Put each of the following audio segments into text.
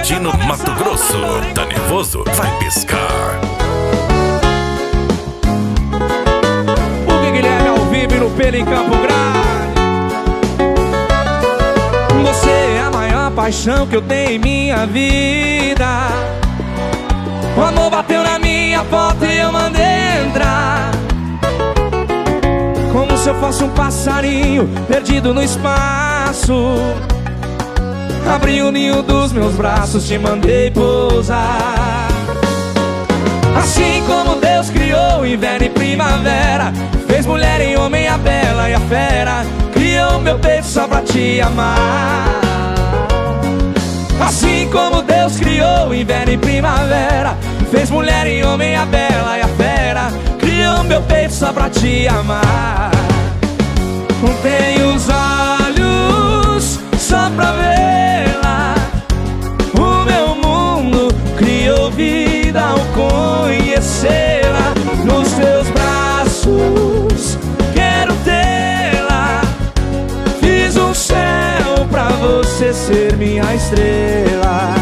Bragantino, Mato Grosso. Tá nervoso? Vai pescar. O Guilherme ao vivo no Pelo em Campo Grande. Você é a maior paixão que eu tenho em minha vida. O amor bateu na minha porta e eu mandei entrar, como se eu fosse um passarinho perdido no espaço. Abri o ninho dos meus braços, te mandei pousar. Assim como Deus criou o inverno e primavera, fez mulher em homem, a bela e a fera, criou meu peito só pra te amar. Assim como Deus criou o inverno e primavera, fez mulher em homem, a bela e a fera, criou meu peito só pra te amar. Tenho os olhos só pra vê-la, o meu mundo criou vida ao conhecê-la. Nos teus braços quero tê-la, fiz um céu pra você ser minha estrela.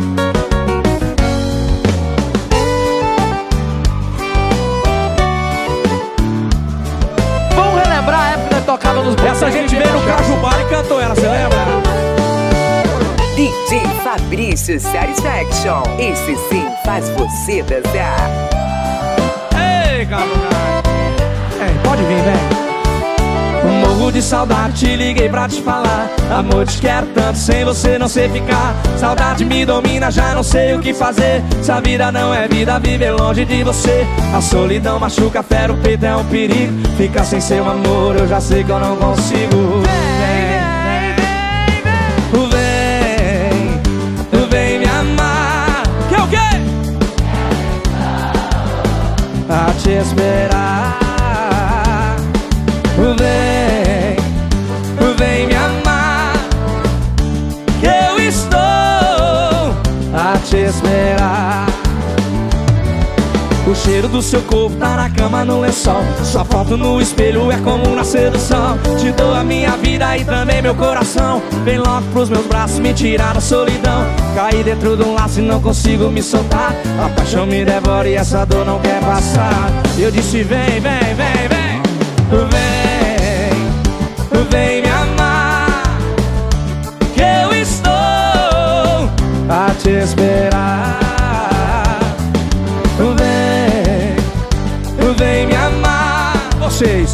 Vamos relembrar a época que tocava nos blocos. Essa gente veio no Cajubara e cantou ela, você lembra? DJ Fabrício Satisfaction. Esse sim faz você dançar. Ei, Cajubara. Pode vir, vem. Morro de saudade, te liguei pra te falar. Amor, te quero tanto, sem você não sei ficar. Saudade me domina, já não sei o que fazer. Se a vida não é vida, viver longe de você. A solidão machuca, fera o peito, é um perigo. Ficar sem seu amor, eu já sei que eu não consigo. Vem me amar. Que é o quê? A te esperar. Vem me amar, que eu estou a te esperar. O cheiro do seu corpo tá na cama, no lençol. Sua foto no espelho é como um nascer do sol. Te dou a minha vida e também meu coração. Vem logo pros meus braços me tirar da solidão. Caí dentro de um laço e não consigo me soltar. A paixão me devora e essa dor não quer passar. Eu disse vem, vem, vem, vem. Vem me amar, que eu estou a te esperar. Vem me amar, vocês,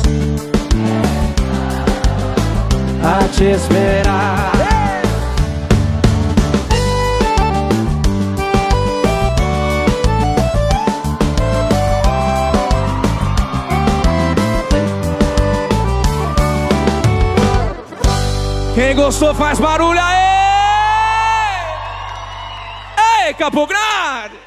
a te esperar. Quem gostou faz barulho aí! Ei, Campo Grande!